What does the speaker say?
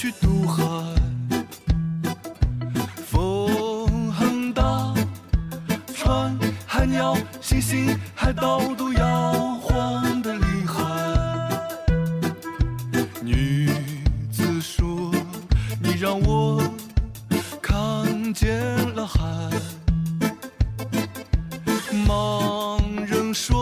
去渡海。风很大，船海鸟星星海岛都摇晃得厉害。女子说你让我看见了海，盲人说